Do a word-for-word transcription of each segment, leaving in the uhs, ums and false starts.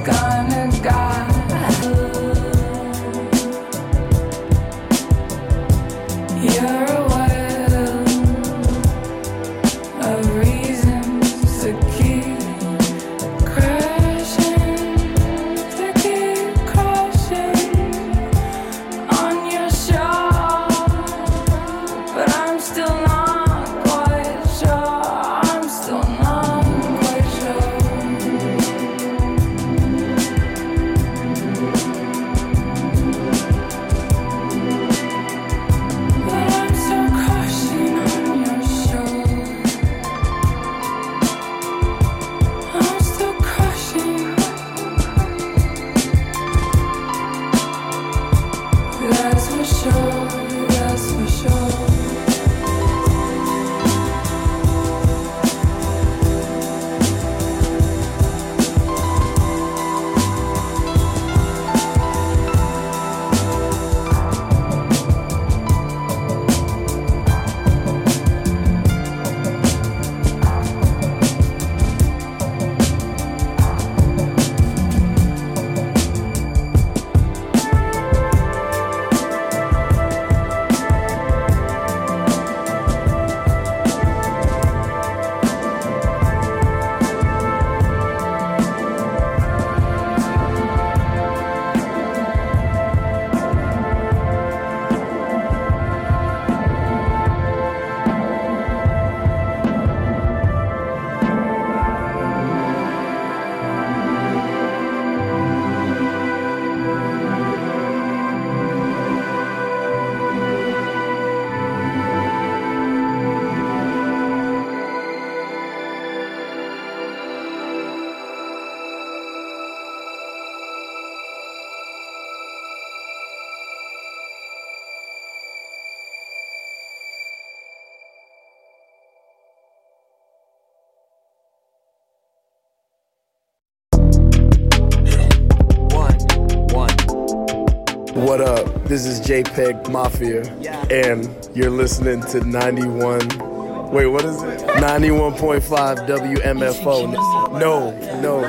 What up? This is JPEG Mafia, and you're listening to ninety-one. Wait, what is it? ninety-one point five W M F O. No, no.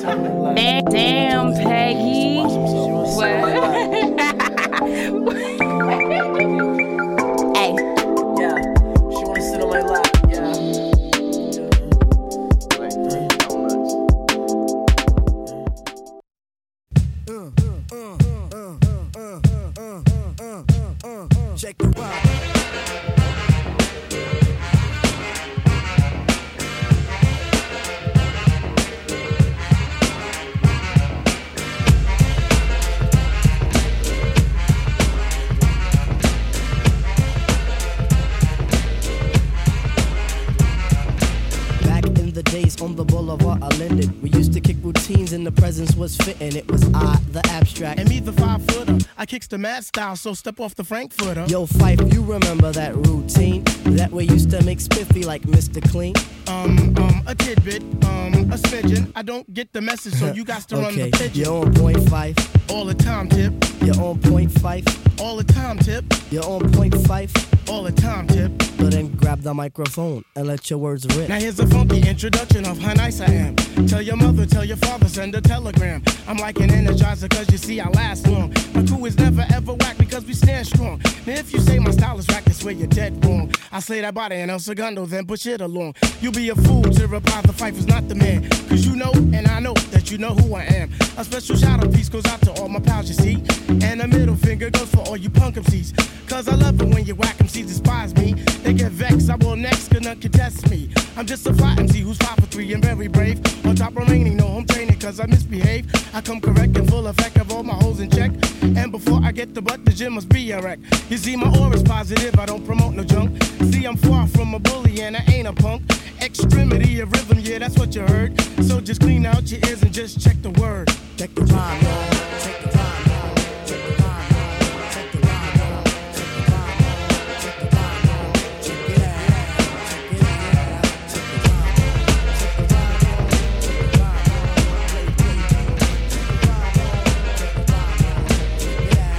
Damn, Peggy. What? Hey. Yeah. She wanna sit on my lap. Yeah. Check the vibe. Days on the boulevard I lended. We used to kick routines and the presence was fitting. It was I, the abstract. And me, the five footer. I kicks the mad style, so step off the Frankfurter. Yo, Fife, you remember that routine? That way used to make spiffy like Mister Clean. Um, um, a tidbit, um, a smidgen. I don't get the message, so you got to run okay. the pigeon. You're on point five. All the time, tip. You're on point five. All the time, tip. You're on point five. All the time, tip. So then grab the microphone and let your words rip. Now here's a funky introduction of how nice I am. Tell your mother, tell your father, send a telegram. I'm like an energizer cause you see I last long. My crew is never ever whack because we stand strong. Now if you say my style is whack, that's where you're dead wrong. I slay that body and El Segundo, then push it along. You'll be a fool to reply the fight was not the man. Cause you know and I know that you know who I am. A special shout out piece goes out to all my pals you see. And a middle finger goes for all you punk M Cs. Cause I love it when you whack M Cs despise me. They get vexed, I will next, cause none can test me. I'm just a fly M C who's five for three and very brave. On top remaining, no home training cause I misbehave. I come correct and full effect of all my hoes in check. And before I get the butt, the gym must be a wreck. You see my aura's positive, I don't promote no junk. See I'm far from a bully and I ain't a punk. Extremity of rhythm, yeah that's what you heard. So just clean out your ears and just check the word. Check the rhyme, y'all. Check the rhyme.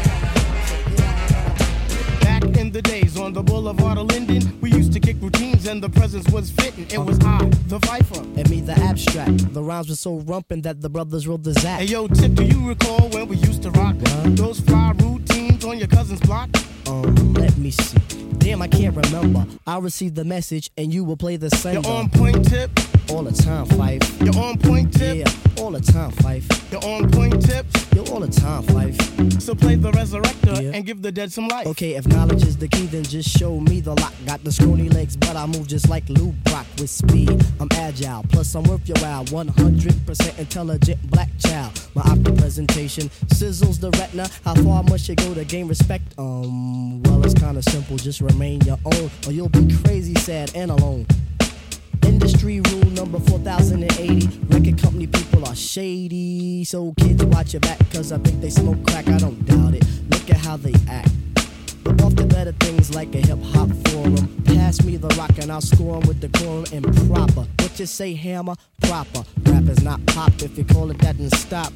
The days on the boulevard of Linden, we used to kick routines and and the presence was fitting. It was I, the Viper. And me, the abstract. The rhymes were so rumpin' that the brothers wrote the Zach. Hey yo, Tip, do you recall when we used to rock What? those fly routines on your cousin's block? Um, let me see. Damn, I can't remember. I'll receive the message and you will play the sender. You're on point, Tip. All the time, Fife. You're on point, Tip. Yeah, all the time, Fife. You're on point, Tip. Yo, all the time, Fife. So play the resurrector Yeah. and give the dead some life. Okay, if knowledge is the key, then just show me the lock. Got the scrawny legs, but I move just like Lou Brock with speed. I'm agile, plus I'm worth your while. one hundred percent intelligent black child. My opera presentation sizzles the retina. How far must you go to gain respect? Um, well, it's kinda simple. Just remain your own, or you'll be crazy, sad, and alone. Industry rule number four thousand eighty. Record company people are shady. So kids, watch your back, cause I think they smoke crack. I don't doubt it. Look at how they act. But off to better things like a hip hop forum. Pass me the rock and I'll score 'em with the quorum and proper. What you say, hammer? Proper. Rap is not pop. If you call it that, then stop.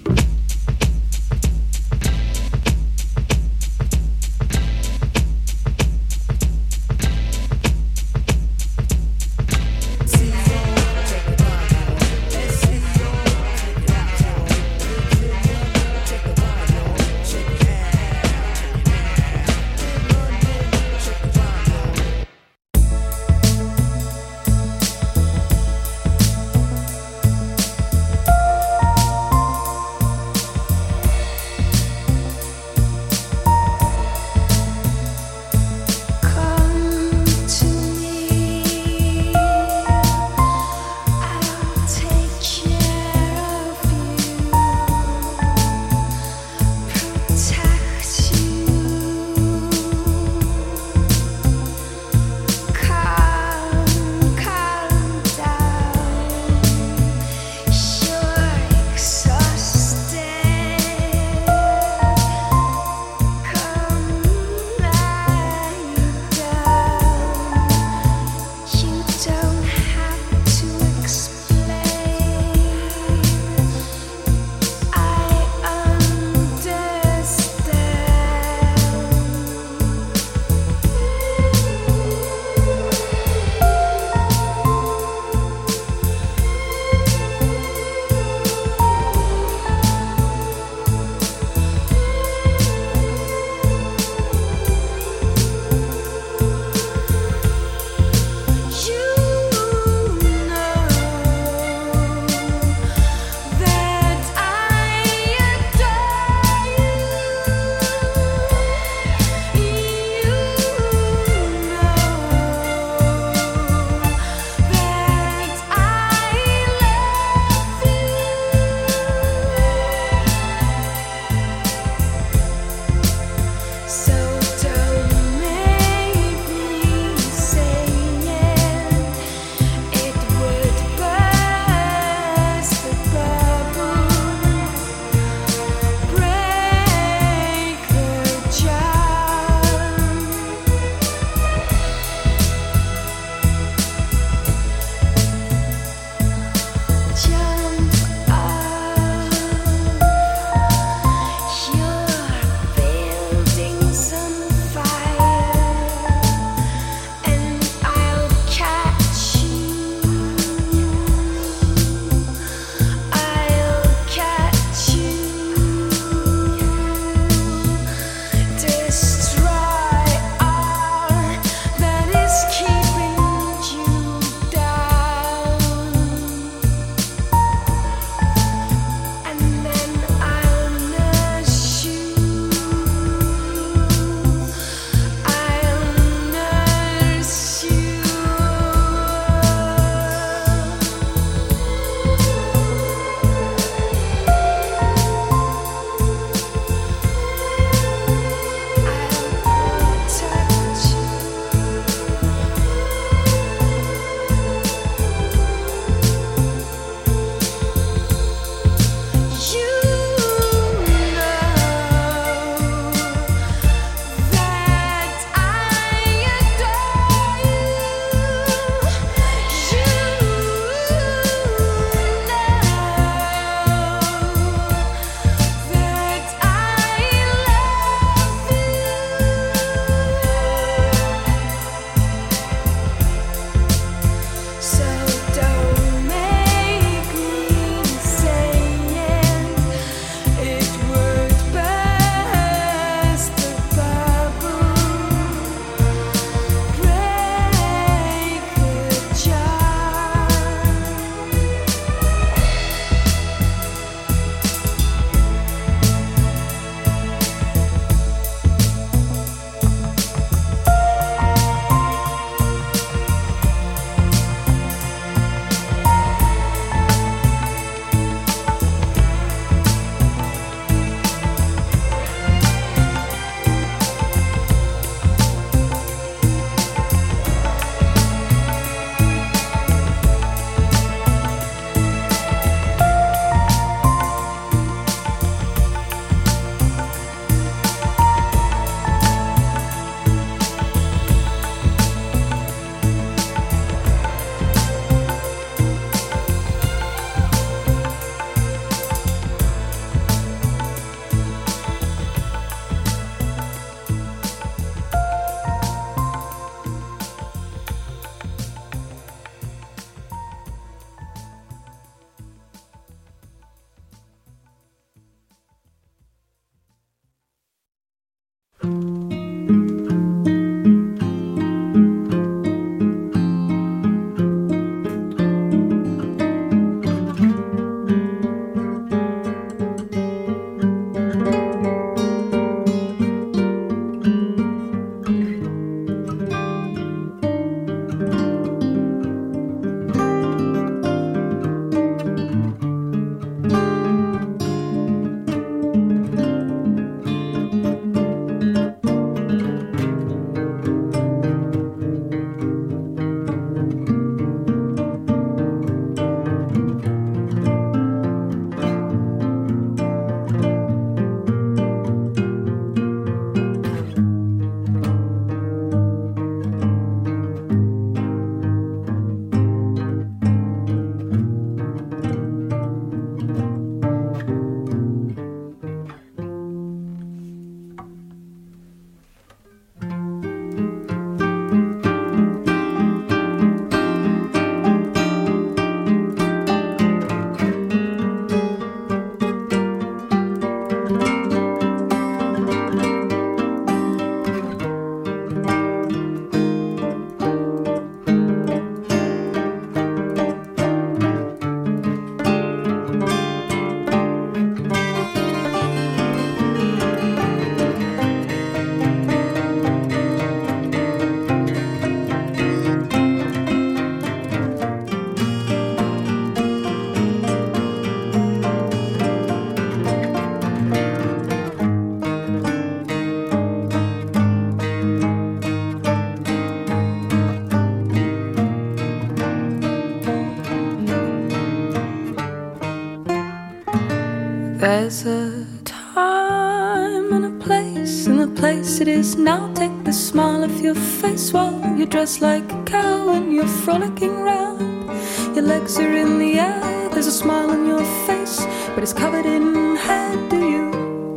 There's a time and a place, and the place it is now. Take the smile off your face while you're dressed like a cow and you're frolicking round. Your legs are in the air, there's a smile on your face, but it's covered in hair. Do you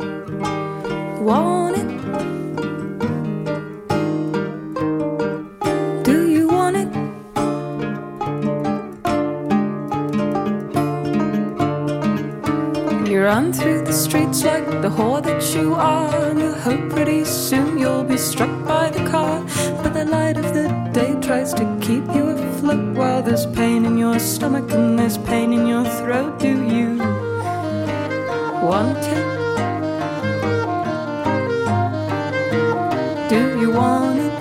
want it? Do you want it? You run through the streets like the whore that you are, and you hope pretty soon you'll be struck by the car. But the light of the day tries to keep you afloat while there's pain in your stomach and there's pain in your throat. Do you want it? Do you want it?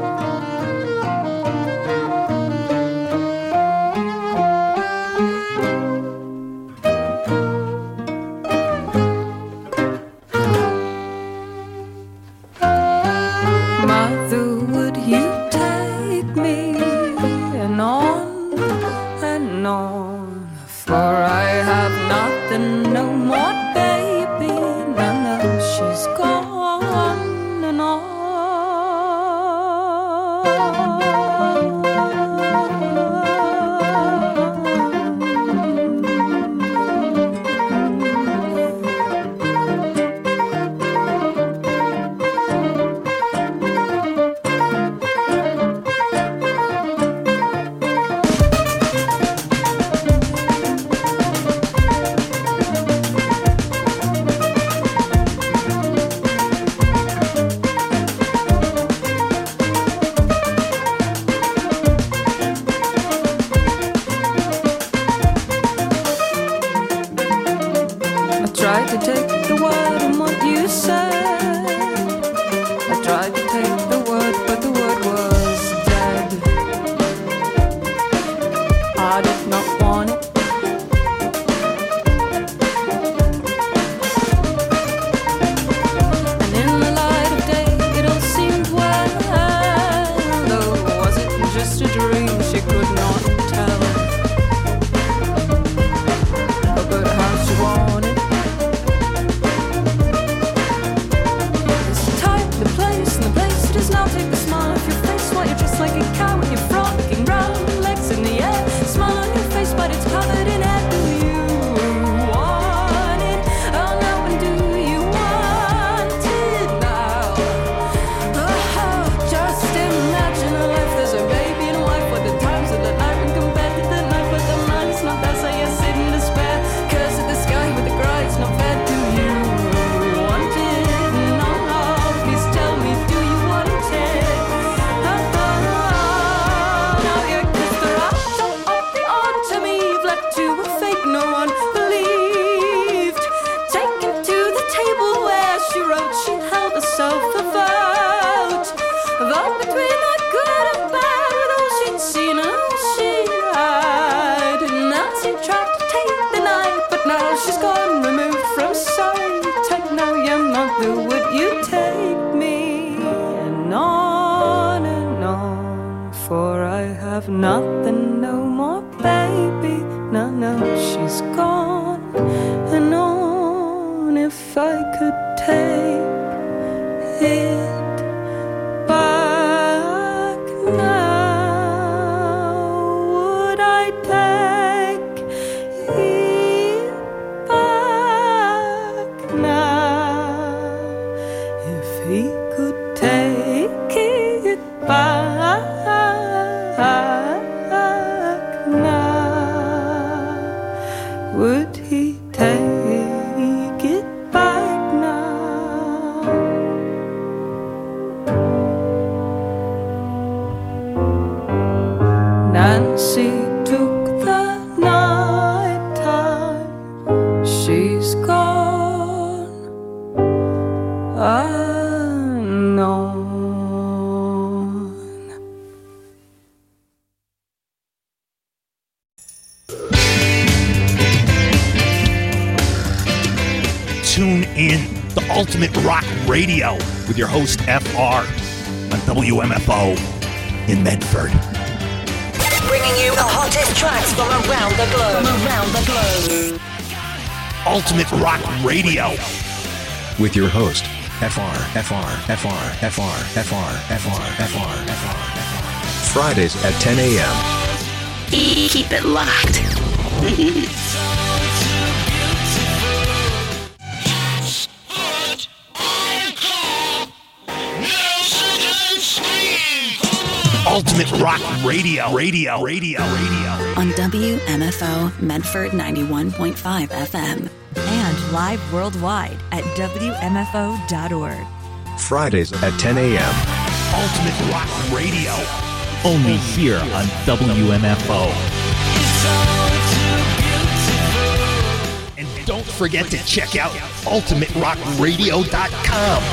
Tune in to Ultimate Rock Radio with your host F R on W M F O in Medford. Bringing you the hottest tracks from around the globe. From around the globe. ultimate rock radio. With your host, F R, F R, F R, F R, F R, F R, F R, F R, F R. Fridays at ten a.m. Keep it locked. Ultimate rock radio, radio, radio, radio. On W M F O Medford ninety-one point five F M. And live worldwide at W M F O dot org. Fridays at ten a.m. Ultimate rock radio. Only here on W M F O. And don't forget to check out ultimate rock radio dot com.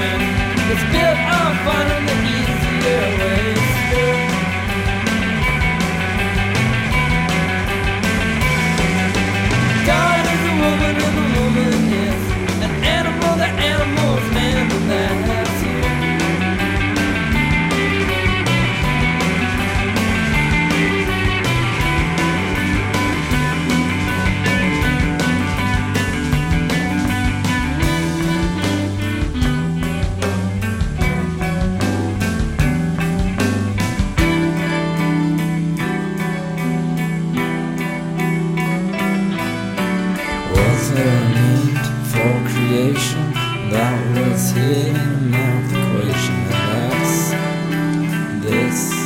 It's built on finding the easier ways. Complicated math equation, and that's this.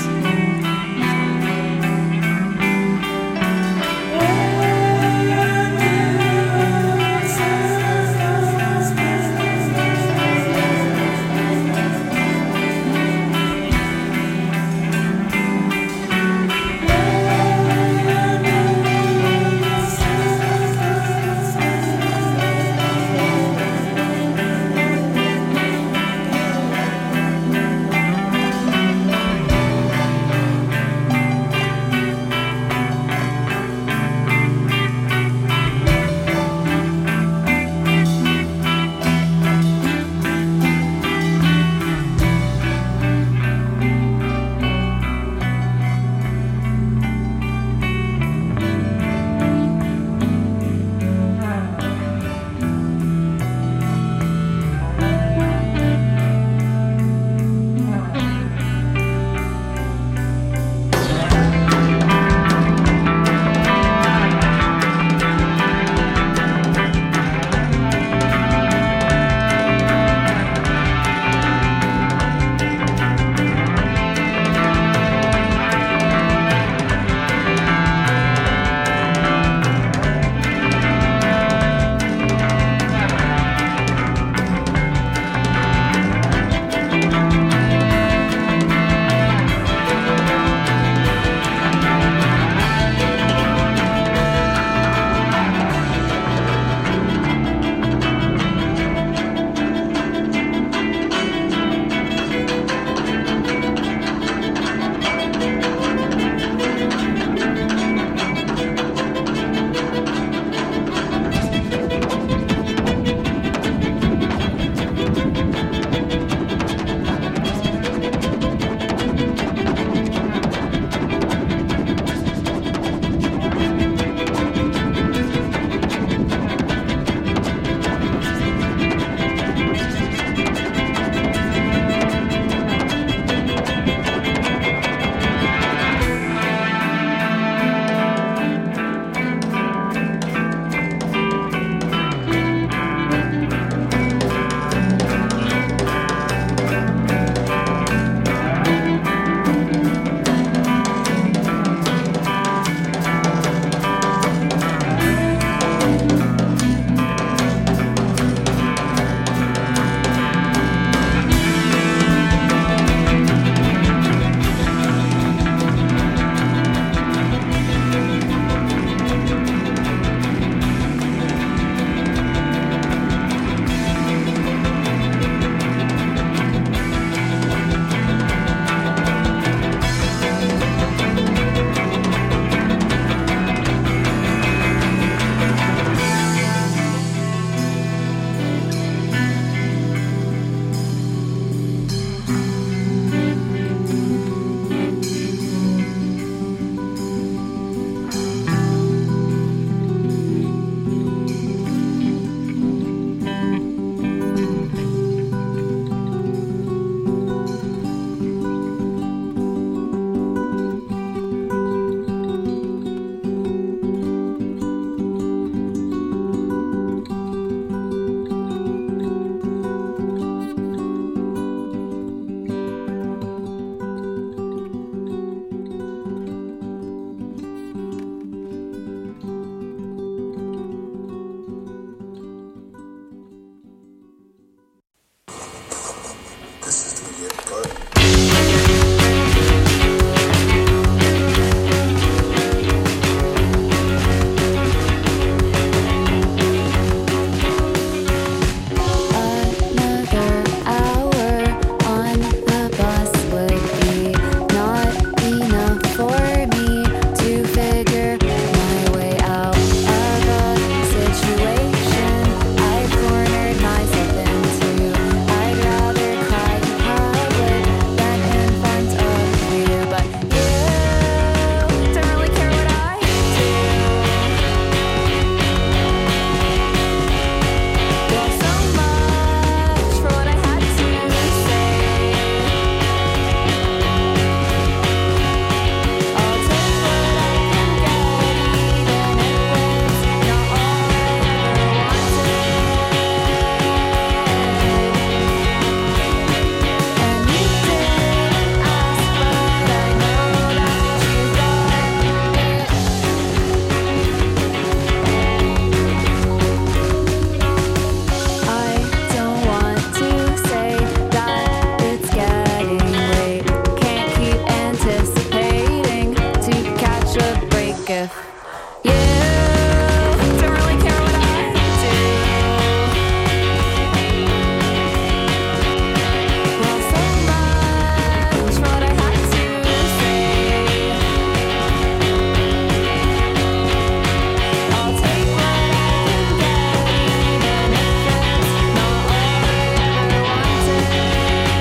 like if you don't really care what I do. Well, so much what I had to say. I'll take what I can get, even if it's not all I ever wanted.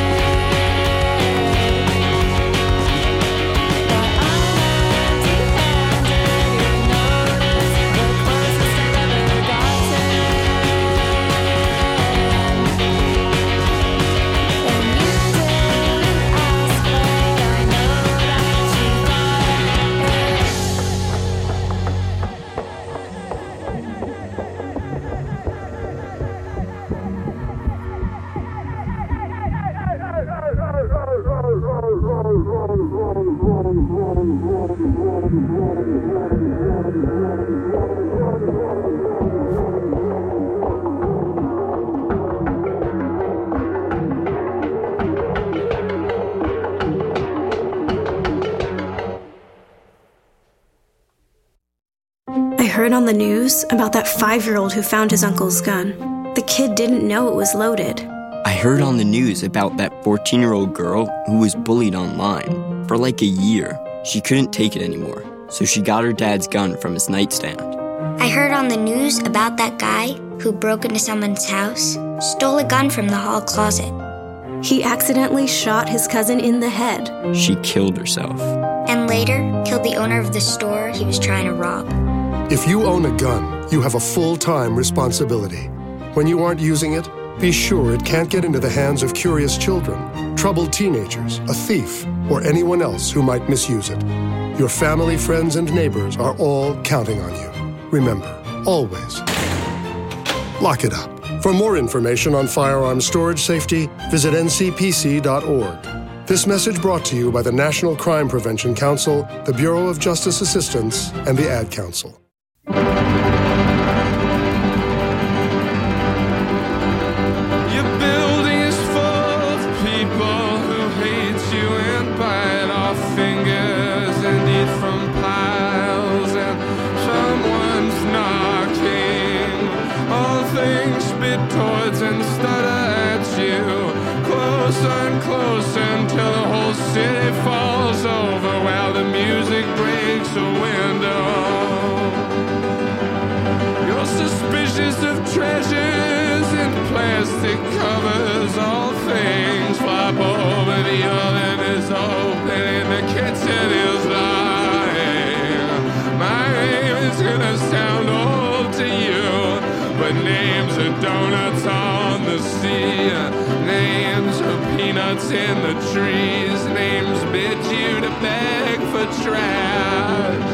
I heard on the news about that five-year-old who found his uncle's gun. The kid didn't know it was loaded. I heard on the news about that fourteen-year-old girl who was bullied online for like a year. She couldn't take it anymore, so she got her dad's gun from his nightstand. I heard on the news about that guy who broke into someone's house, stole a gun from the hall closet. He accidentally shot his cousin in the head. She killed herself. And later, killed the owner of the store he was trying to rob. If you own a gun, you have a full-time responsibility. When you aren't using it, be sure it can't get into the hands of curious children, troubled teenagers, a thief, or anyone else who might misuse it. Your family, friends, and neighbors are all counting on you. Remember, always, lock it up. For more information on firearms storage safety, visit N C P C dot org. This message brought to you by the National Crime Prevention Council, the Bureau of Justice Assistance, and the Ad Council. Towards and stutter at you, closer and closer until the whole city falls over while the music breaks a window. You're suspicious of treasures in plastic covers. All things flop over, the oven is open and the kitchen is lying. My name is gonna sound old to you, but names are donuts on the sea. Names are peanuts in the trees. Names bid you to beg for trash.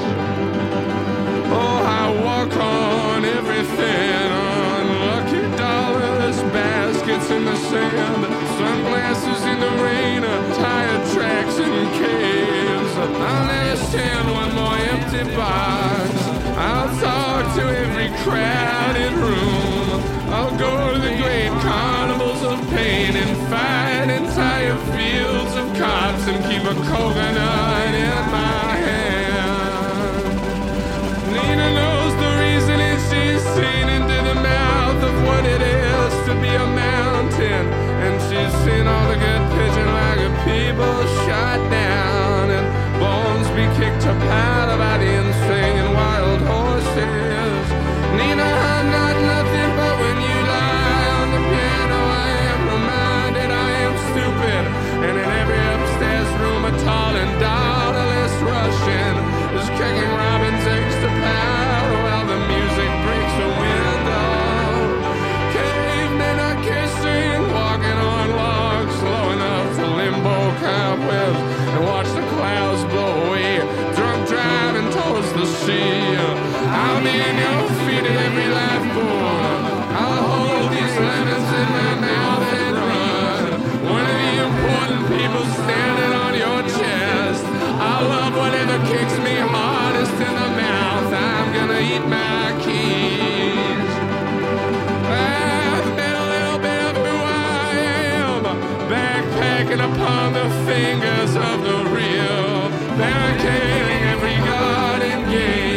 Oh, I walk on everything. Unlucky dollars, baskets in the sand, sunglasses in the rain, tire tracks in caves. I'll never stand one more empty box. I'll talk to every crowded room. I'll go to the great carnivals of pain and fight entire fields of cops and keep a coconut in my hand. Nina knows the reason and she's seen into the mouth of what it is to be a mountain. And she's seen all the good pigeon like people shot down and bones be kicked to powder by the insane wild horses. Nina, I'm not nothing but when you lie on the piano I am reminded I am stupid. And in every upstairs room a tall and daughterless Russian is kicking robin's eggs to powder while the music breaks a window. Cavemen are kissing, walking on logs slow enough to limbo cobwebs and watch the clouds blow away, drunk driving towards the sea. I'll be in your feet at every life board. I'll hold these lemons in my mouth and run. One of the important people standing on your chest. I love whatever kicks me hardest in the mouth. I'm gonna eat my keys. I've been a little bit of who I am, backpacking upon the fingers of the real, barricading every garden gate.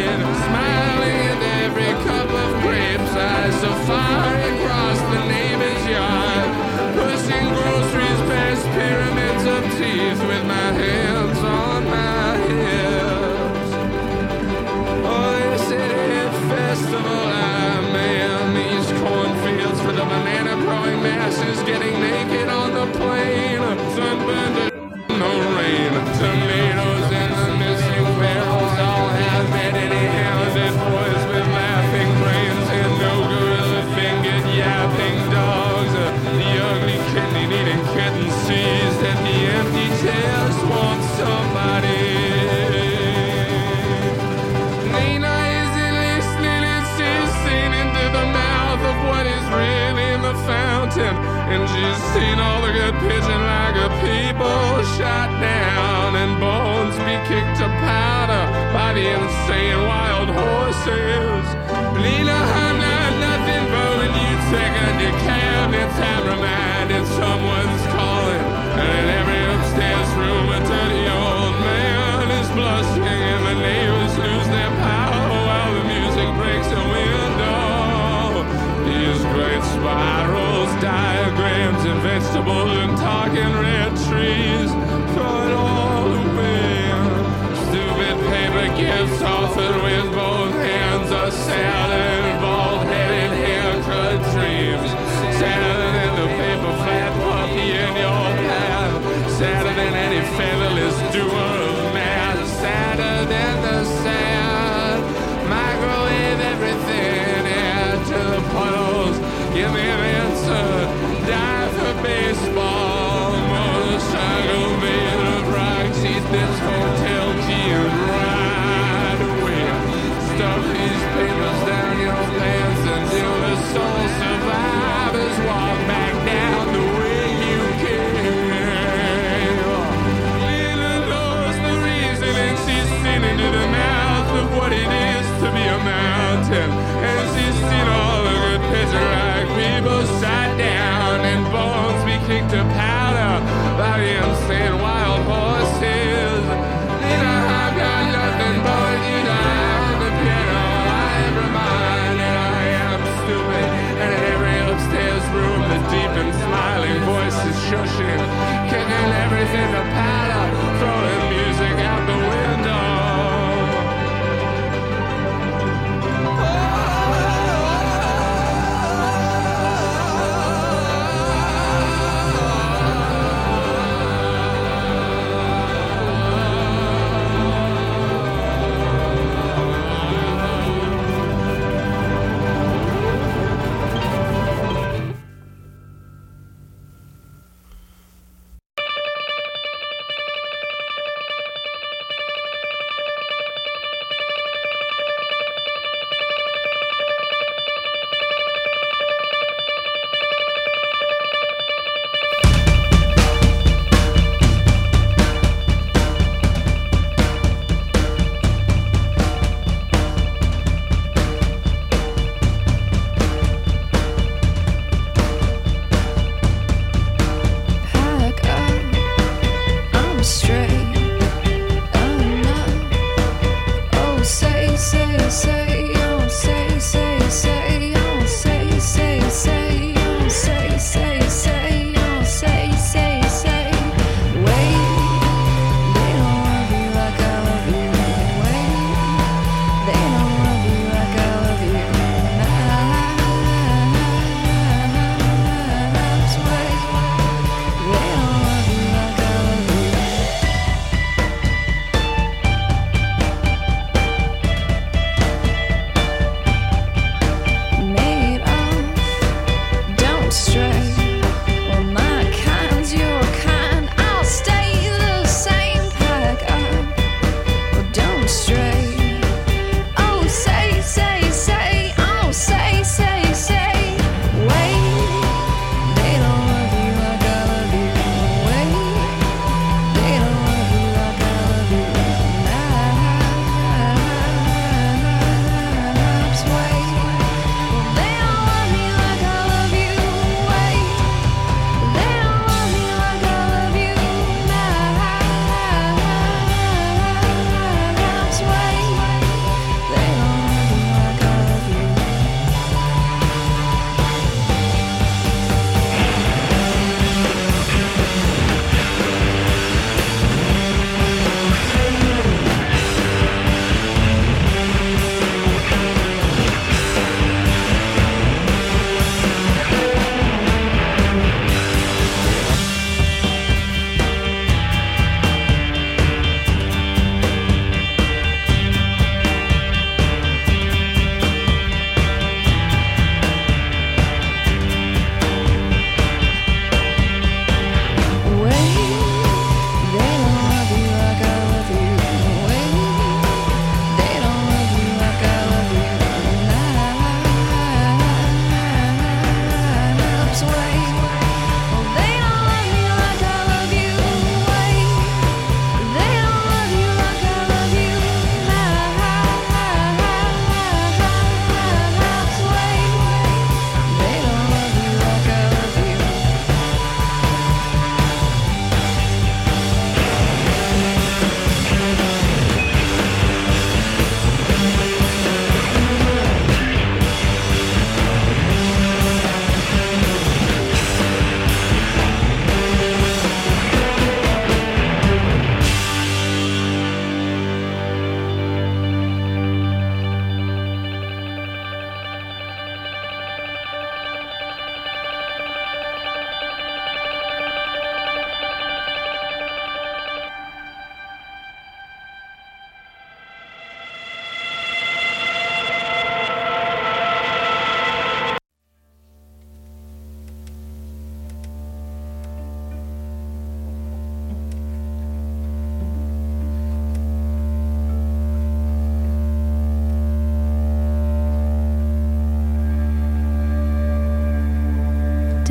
what is really in the fountain. And she's seen all the good pigeon like a people shot down and bones be kicked to powder by the insane wild horses. Lena, I'm not nothing but when you take a decabinet, I'm reminded someone's calling. And in every upstairs room a dirty old man is blushing and the neighbors lose their power while the music breaks a window. These great spirals, diagrams and vegetables and talking red trees, throw it all away. Stupid paper gifts offered with both hands, a salad and bald-headed haircut dreams. Sadder than the paper flat puppy in your path, sadder than any featherless doer of math, sadder than the sad. Microwave everything, add to the puddles, give me an answer, die for baseball, motorcycle made of rocks, eat this hotel key and ride away. Stuff these papers down your pants until the soul survivors walk back down the way you came. Lena knows the reason and she's seen into the mouth of what it is to be a mountain. And she's seen all the good picture-like people shot down and bones be kicked to powder by the insane wild horses. Lena, I've got nothing but you die on the piano. I am reminded I am stupid. And in every upstairs room, the deep and smiling voice is shushing, kicking everything to powder, throwing music out the window.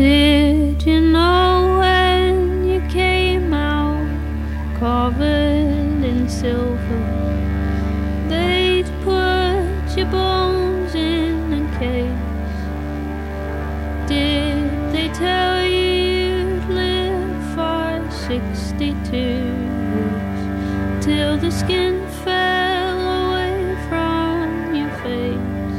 Did you know when you came out covered in silver, they'd put your bones in a case? Did they tell you you'd live for sixty-two years till the skin fell away from your face?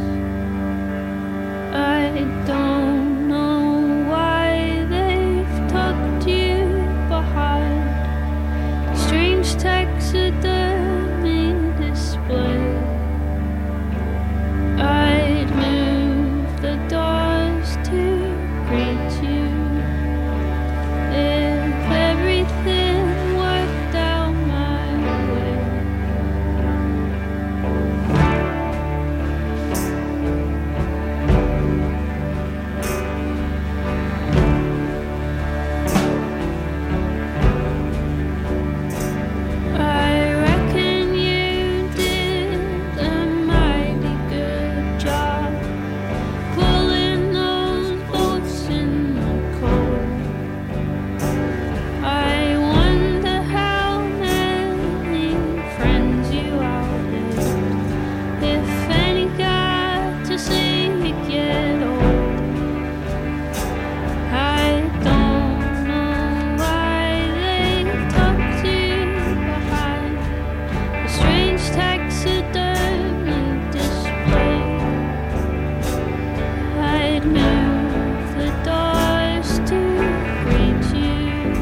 I don't know why they've tucked you behind strange taxidermy display. I'd move the doors to greet you if everything worked out my way. I reckon you did a mighty good job pulling those boats in the cold. I wonder how many friends you outlived, if any got to see you get old. I don't know why they tucked you behind a strange taxidermy display. I'd move the doors to greet you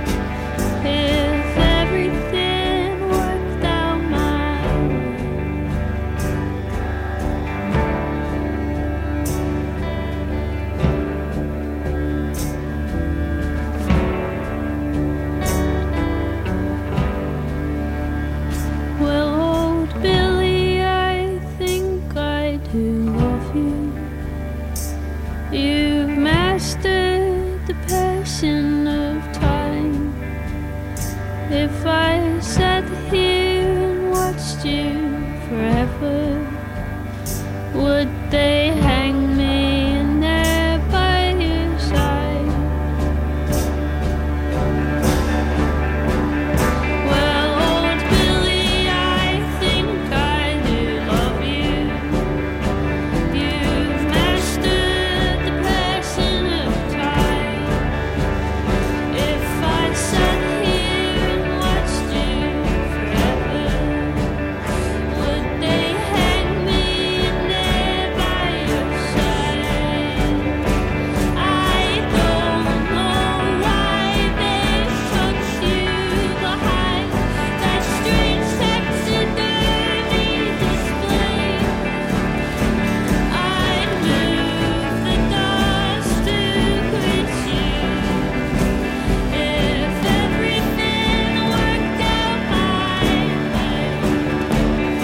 if everything worked out my way. Well, old Billy, I think I do love you. You've mastered the passion of time. If I sat here and watched you forever, would they hang me in there by your side? Well, old Billy, I think I do love you. You've mastered the passion of time. If I sat here and watched you forever, would they hang me in there by your side? I don't know why they tucked you behind that strange taxidermy display. I'd move the doors to greet you if everything worked out my way.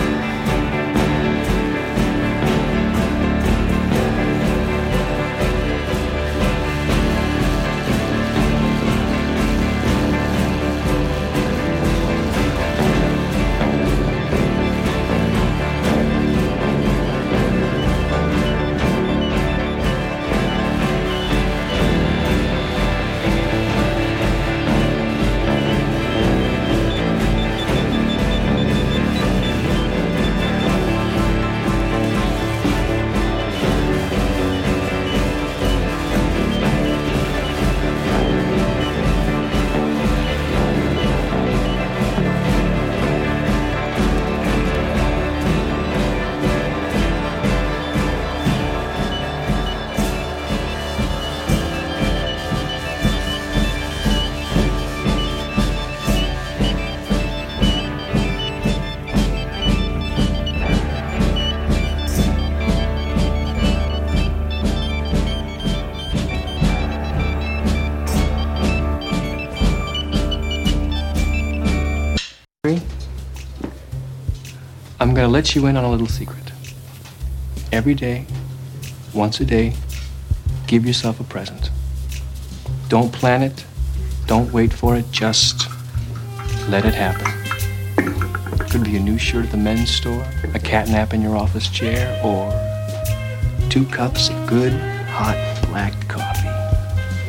I'm gonna let you in on a little secret. Every day, once a day, give yourself a present. Don't plan it, don't wait for it, just let it happen. Could be a new shirt at the men's store, a cat nap in your office chair, or two cups of good, hot, black coffee.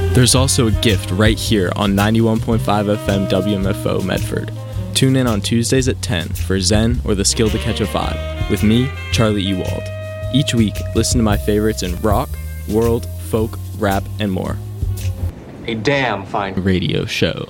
There's also a gift right here on ninety-one point five F M W M F O Medford. Tune in on Tuesdays at ten for Zen or the Skill to Catch a Vibe with me, Charlie Ewald. Each week, listen to my favorites in rock, world, folk, rap, and more. A damn fine radio show.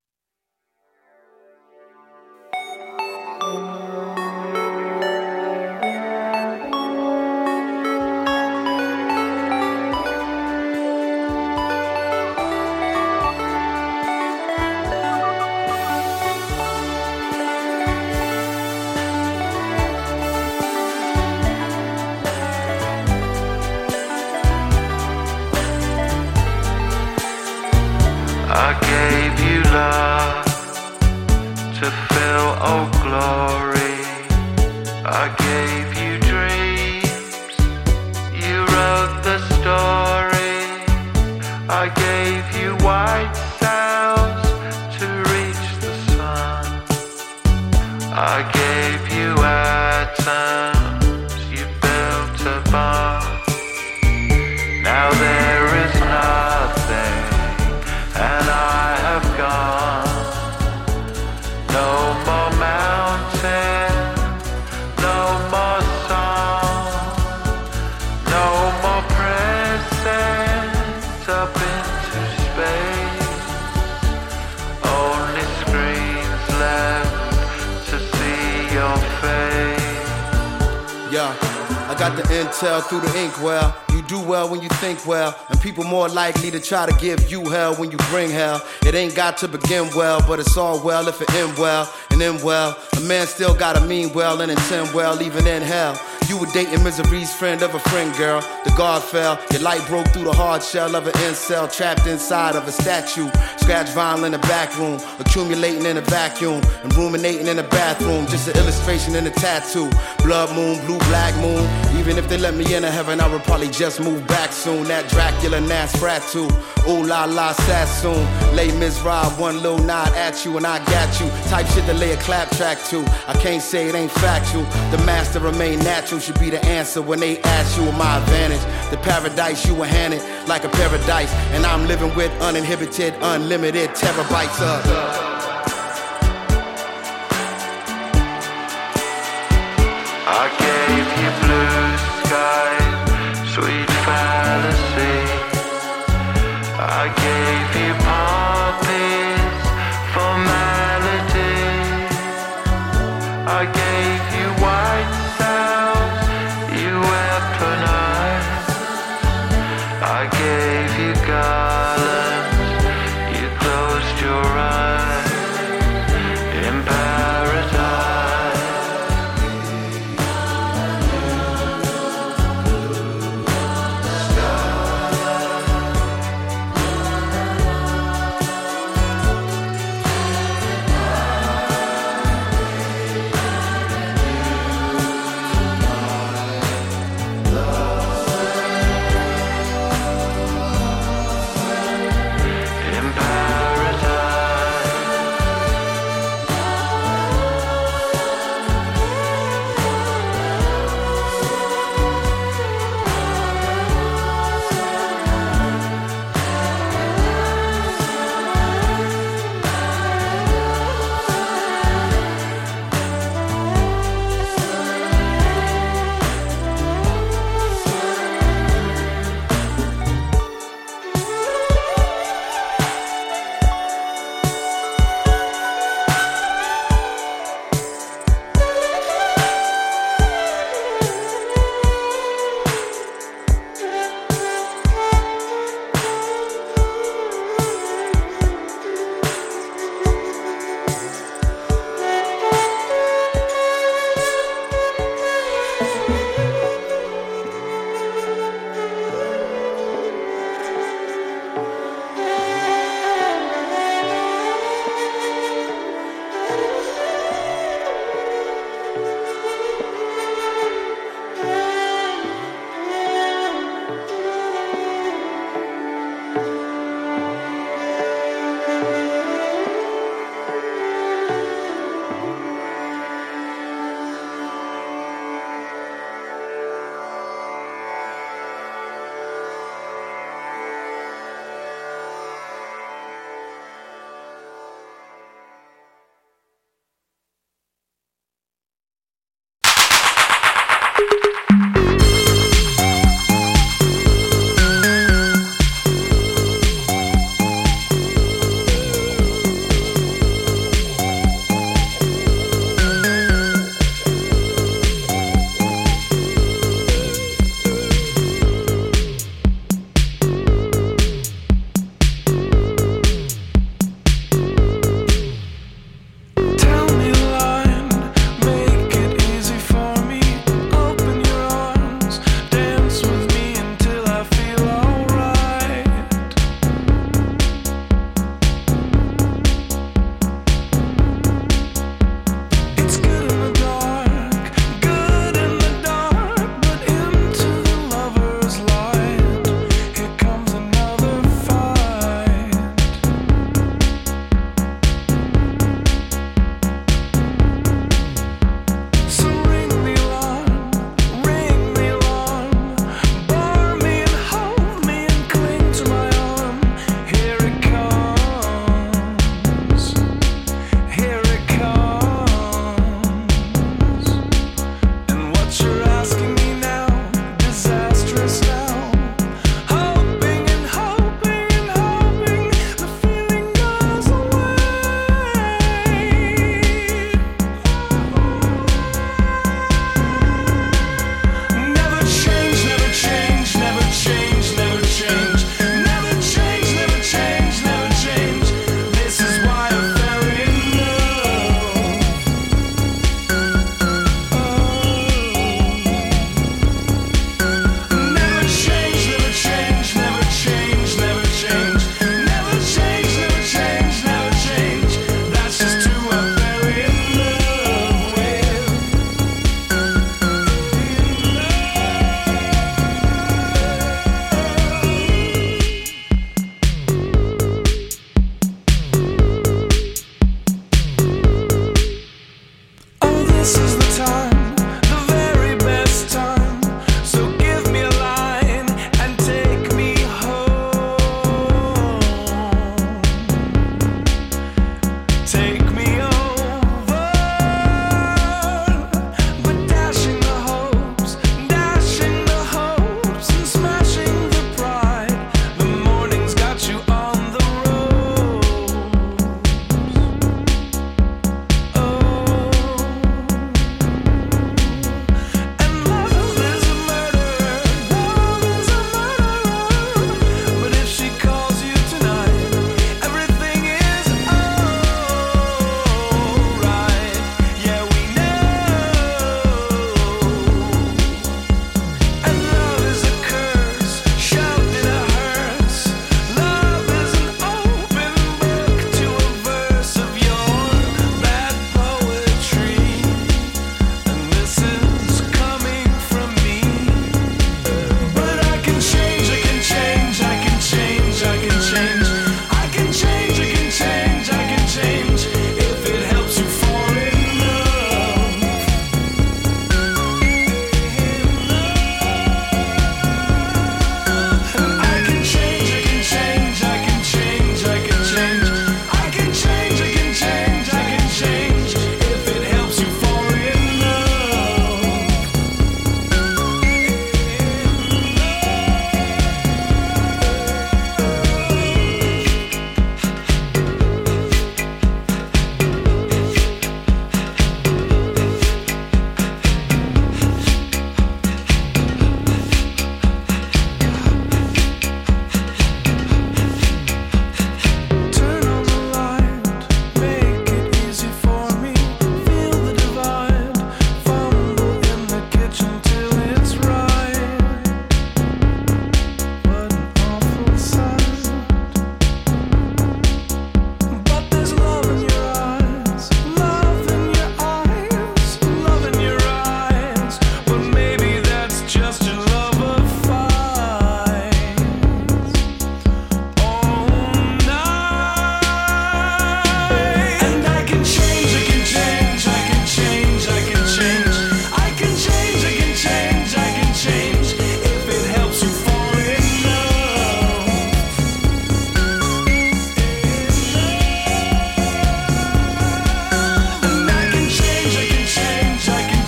Through the inkwell, you do well when you think well, and people more likely to try to give you hell when you bring hell. It ain't got to begin well, but it's all well if it end well, and end well. A man still gotta mean well and intend well, even in hell. You were dating misery's friend of a friend, girl. The guard fell, your light broke through the hard shell of an incel, trapped inside of a statue. Scratch vinyl in the back room, accumulating in a vacuum, and ruminating in the bathroom. Just an illustration in a tattoo. Blood moon, blue black moon. Even if they let me into heaven, I would probably just move back soon. That Dracula Nosferatu, ooh la la Sassoon. Lay Miz Rob, one little nod at you and I got you. Type shit to lay a clap track to. I can't say it ain't factual. The master remain natural should be the answer when they ask you my advantage. The paradise you were handed like a paradise, and I'm living with uninhibited, unlimited terabytes of. I gave you blue skies, sweet fantasy. I gave you poppies, formality. I gave you white cells, you weaponized. I gave you garlands, you closed your eyes in paradise.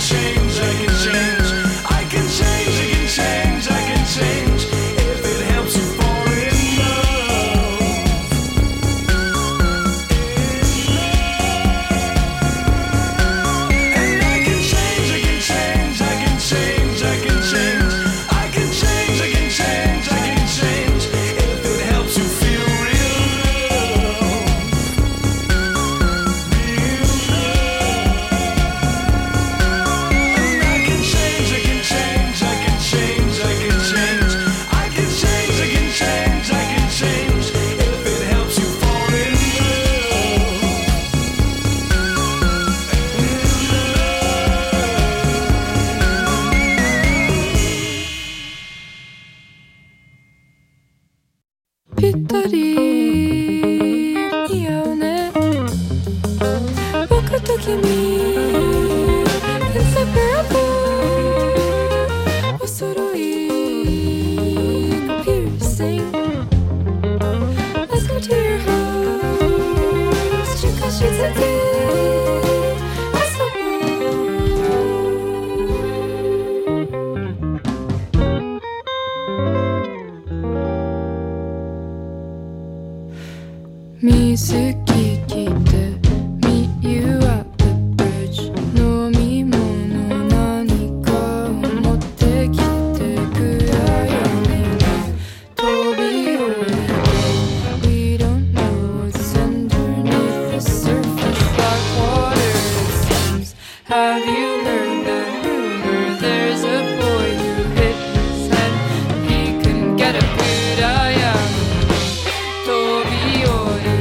change, I can change. I can change, I can change, I can change. If it helps you fall in love. And I can change, I can change, I can change, I can change. I can change, I can change, I can change. If it helps you feel real love. I can change, I can change, I can change, I can change. I can change, I can change, I can change. If it helps you fall in 「ぴったり似合うね」「僕と君 Inseparable」「お揃いのピアスイング」「Let's go to your house」「近づけ水着着て Meet you at the bridge 飲み物何かを持ってきて暗闇に飛び降りて We don't know what's underneath the surface Black water it seems Have you heard the rumor There's a boy who hit his head He couldn't get up暗闇飛び降り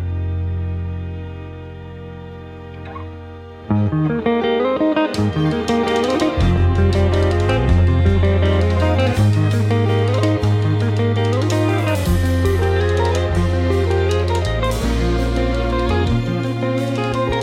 Thank you.